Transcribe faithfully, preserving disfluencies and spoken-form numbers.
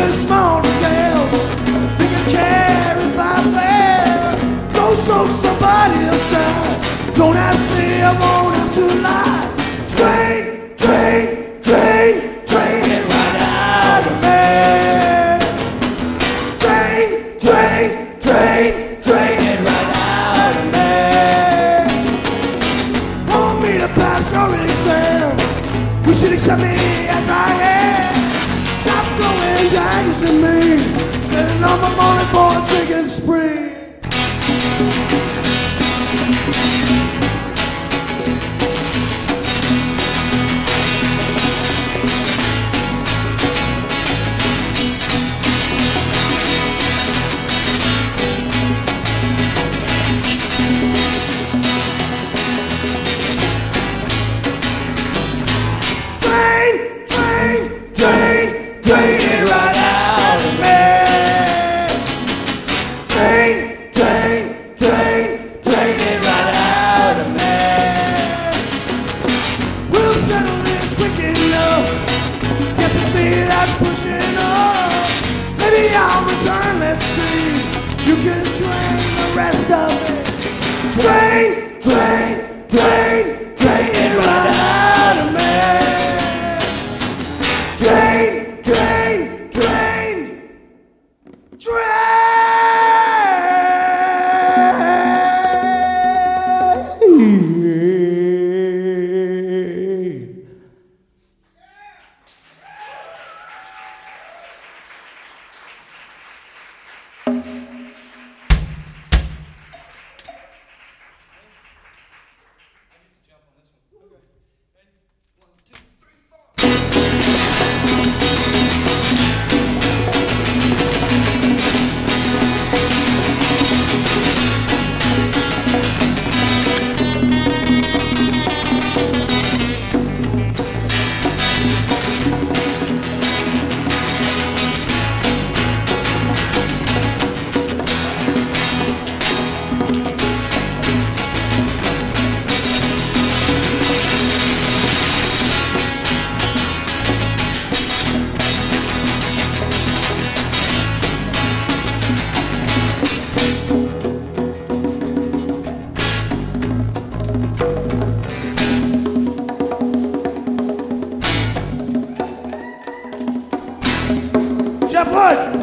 the small details. We can care if I fail. Go soak somebody else down. Don't ask me, I won't have to lie. Drain, drain, drain, drain it right out of me. Drain, drain, drain, drain it right out of me. Want me to pass your exam? You should accept me as I am. Stop throwing daggers at me. Getting on my morning for a drinking spree. Drain it right out of me. Drain, drain, drain, drain it right out of me. We'll settle this quick enough. Guess it's me that's pushing up. Maybe I'll return, let's see. You can drain the rest of it. Drain, drain, drain, drain it right out of me. Drain, drain, drain, drain. Jeff Wood.